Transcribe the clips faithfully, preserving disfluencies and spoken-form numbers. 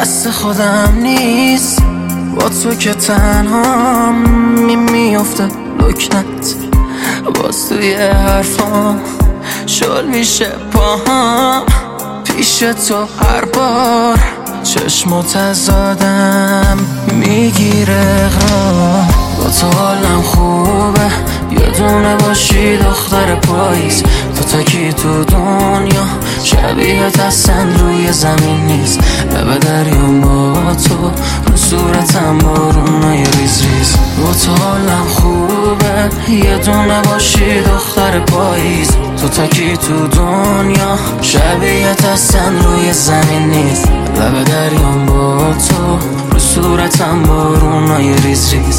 دست خودم نیست، با تو که تنها می میفته لکنت. باز توی حرفام شل میشه پاهم، پیش تو هر بار چشم تزادم میگیره غرام. با تو حالم خوبه، یه دونه باشی دختر پاییز. تو تکی تو دنیا شبیه اصلا روی زمین نیست. لب دریام با تو، رو صورتم بارونای ریز ریز. با تو حالم خوبه، یه دونه باشی دختر پاییز. تو تکی تو دنیا شبیه اصلا روی زمین نیست. لب دریام با تو، رو صورتم بارونای ریز ریز.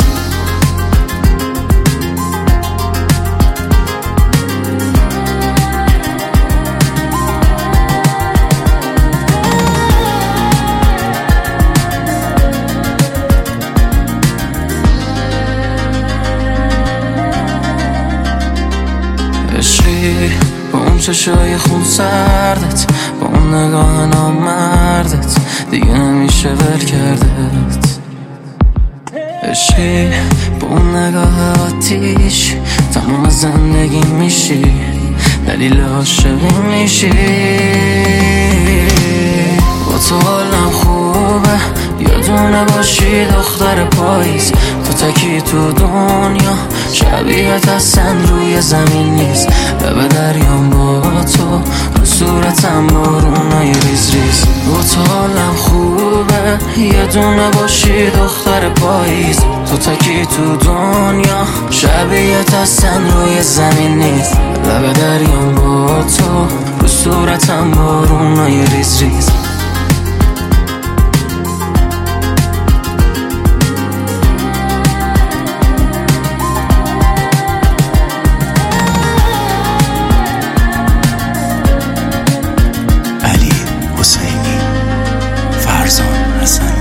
عشقی با اون چشای خون سردت، با اون نگاه نامردت، دیگه نمیشه ول کردت. عشقی با اون نگاه آتیش، تمام زندگی میشی، دلیل عاشقی میشی. با تو حالم خوبه، یه دونه باشی دختر پاییز. تو تکی تو دنیا شبیه اصلا روی زمین نیست. لب دریام با تو، رو صورتم بارونای ریز ریز. با تو حالم خوبه، یه دونه باشی دختر پاییز. تو تکی تو دنیا شبیه اصلا روی زمین نیست. لب دریام با تو، رو صورتم بارونای ریز ریز. علی حسینی، فرزان حسنی.